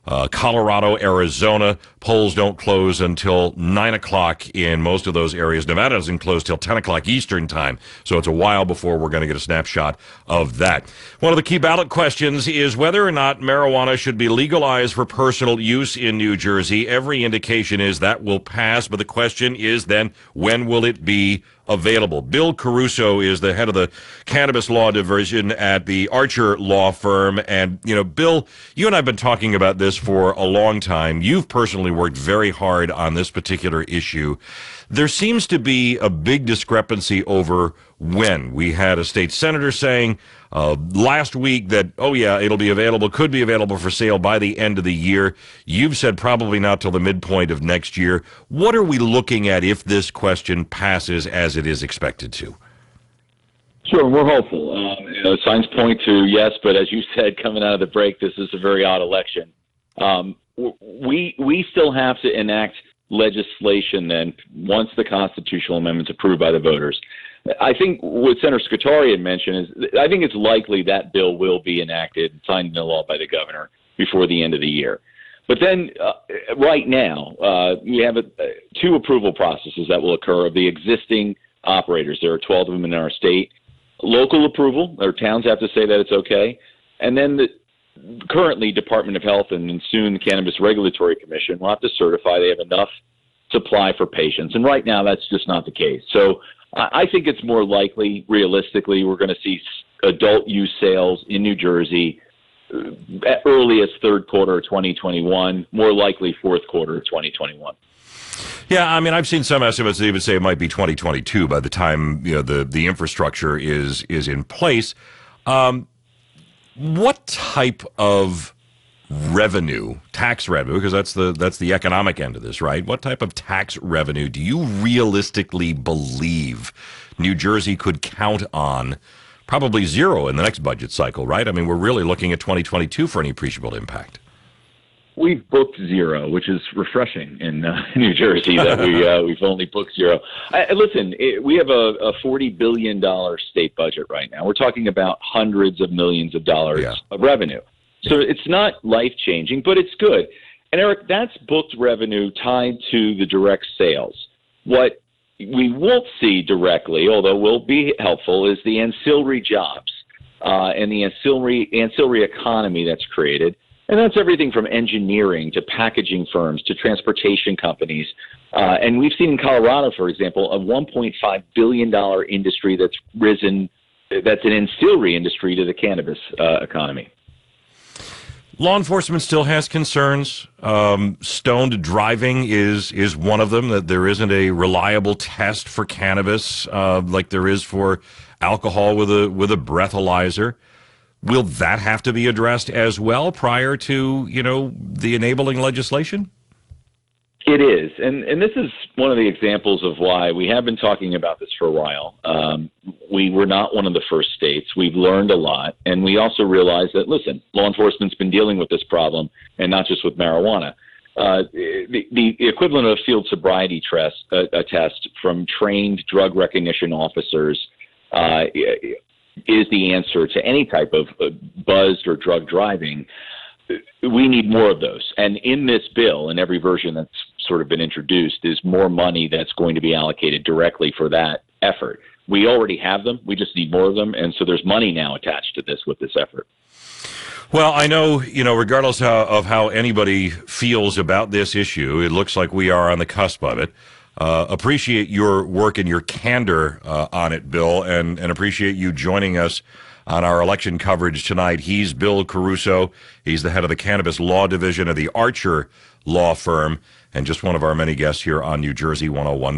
Colorado, Arizona, polls don't close until 9 o'clock in most of those areas. Nevada doesn't close till 10 o'clock Eastern time, so it's a while before we're going to get a snapshot of that. One of the key ballot questions is whether or not marijuana should be legalized for personal use in New Jersey. Every indication is that will pass, but the question is then, when will it be available? Bill Caruso is the head of the Cannabis Law Division at the Archer Law Firm. And, Bill, you and I have been talking about this for a long time. You've personally worked very hard on this particular issue. There seems to be a big discrepancy over when. We had a state senator saying last week that, oh yeah, it'll be available, could be available for sale by the end of the year. You've said probably not till the midpoint of next year. What are we looking at if this question passes as it is expected to? Sure, we're hopeful. Signs point to yes, but as you said, coming out of the break, this is a very odd election. We still have to enact legislation then once the constitutional amendment's approved by the voters. I think what Senator Scutari had mentioned is I think it's likely that bill will be enacted and signed into law by the governor before the end of the year. But then right now, we have two approval processes that will occur of the existing operators. There are 12 of them in our state. Local approval, or towns have to say that it's okay. And then currently Department of Health and soon the Cannabis Regulatory Commission will have to certify they have enough supply for patients. And right now that's just not the case. So I think it's more likely, realistically, we're going to see adult use sales in New Jersey at earliest third quarter of 2021, more likely fourth quarter of 2021. Yeah, I mean, I've seen some estimates that even say it might be 2022 by the time the infrastructure is in place. What type of revenue, tax revenue, because that's the economic end of this, right? What type of tax revenue do you realistically believe New Jersey could count on? Probably zero in the next budget cycle, right? I mean, we're really looking at 2022 for any appreciable impact. We've booked zero, which is refreshing in New Jersey that we've only booked zero. Listen, we have a $40 billion state budget right now. We're talking about hundreds of millions of dollars of revenue. So it's not life-changing, but it's good. And, Eric, that's booked revenue tied to the direct sales. What we won't see directly, although will be helpful, is the ancillary jobs and the ancillary economy that's created. And that's everything from engineering to packaging firms to transportation companies. And we've seen in Colorado, for example, a $1.5 billion industry that's risen, that's an ancillary industry to the cannabis economy. Law enforcement still has concerns. Stoned driving is one of them, that there isn't a reliable test for cannabis like there is for alcohol with a breathalyzer. Will that have to be addressed as well prior to, the enabling legislation? It is. And this is one of the examples of why we have been talking about this for a while. We were not one of the first states. We've learned a lot. And we also realized that, listen, law enforcement's been dealing with this problem, and not just with marijuana. The equivalent of a field sobriety test from trained drug recognition officers is the answer to any type of buzzed or drug driving. We need more of those. And in this bill, in every version that's sort of been introduced, is more money that's going to be allocated directly for that effort. We already have them. We just need more of them. And so there's money now attached to this with this effort. Well, I know, regardless of how anybody feels about this issue, it looks like we are on the cusp of it. Appreciate your work and your candor on it, Bill, and appreciate you joining us on our election coverage tonight. He's Bill Caruso. He's the head of the Cannabis Law Division of the Archer Law Firm, and just one of our many guests here on New Jersey 101.